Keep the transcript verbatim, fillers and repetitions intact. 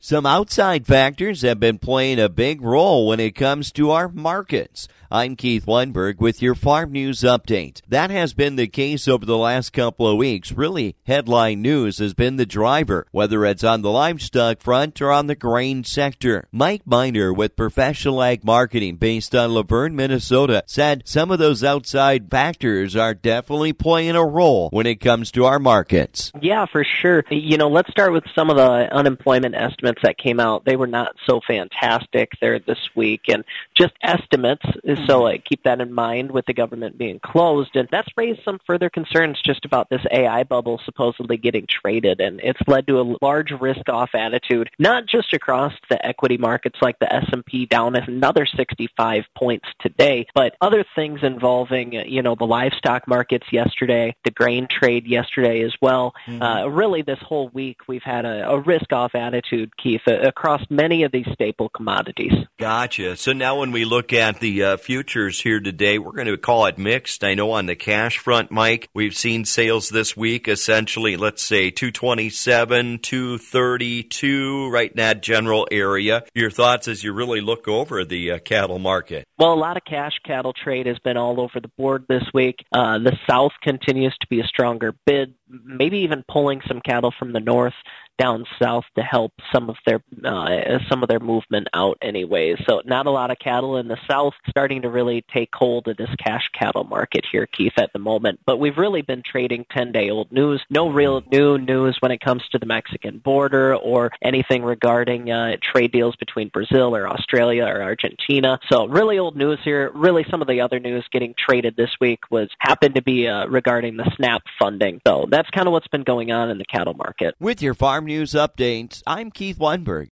Some outside factors have been playing a big role when it comes to our markets. I'm Keith Weinberg with your Farm News Update. That has been the case over the last couple of weeks. Really, headline news has been the driver, whether it's on the livestock front or on the grain sector. Mike Miner with Professional Ag Marketing based on Laverne, Minnesota, said some of those outside factors are definitely playing a role when it comes to our markets. Yeah, for sure. You know, let's start with some of the unemployment estimates that came out. They were not so fantastic there this week, and just estimates, so uh, keep that in mind with the government being closed. And that's raised some further concerns just about this A I bubble supposedly getting traded, and it's led to a large risk-off attitude, not just across the equity markets like the S and P down another sixty-five points today, but other things involving, you know, the livestock markets yesterday, the grain trade yesterday as well. Mm-hmm. Uh, really, this whole week we've had a, a risk-off attitude, Keith, across many of these staple commodities. Gotcha. So now when we look at the uh, futures here today, we're going to call it mixed. I know on the cash front, Mike, we've seen sales this week essentially, let's say two twenty-seven, two thirty-two, right in that general area. Your thoughts as you really look over the uh, cattle market? Well, a lot of cash cattle trade has been all over the board this week. Uh, the South continues to be a stronger bid, maybe even pulling some cattle from the North down south to help some of their uh, some of their movement out anyway. So not a lot of cattle in the South, starting to really take hold of this cash cattle market here, Keith, at the moment. But we've really been trading ten-day-old news. No real new news when it comes to the Mexican border or anything regarding uh, trade deals between Brazil or Australia or Argentina. So really old news here. Really some of the other news getting traded this week was happened to be uh, regarding the SNAP funding. So that's kind of what's been going on in the cattle market. With your Farm News Updates, I'm Keith Weinberg.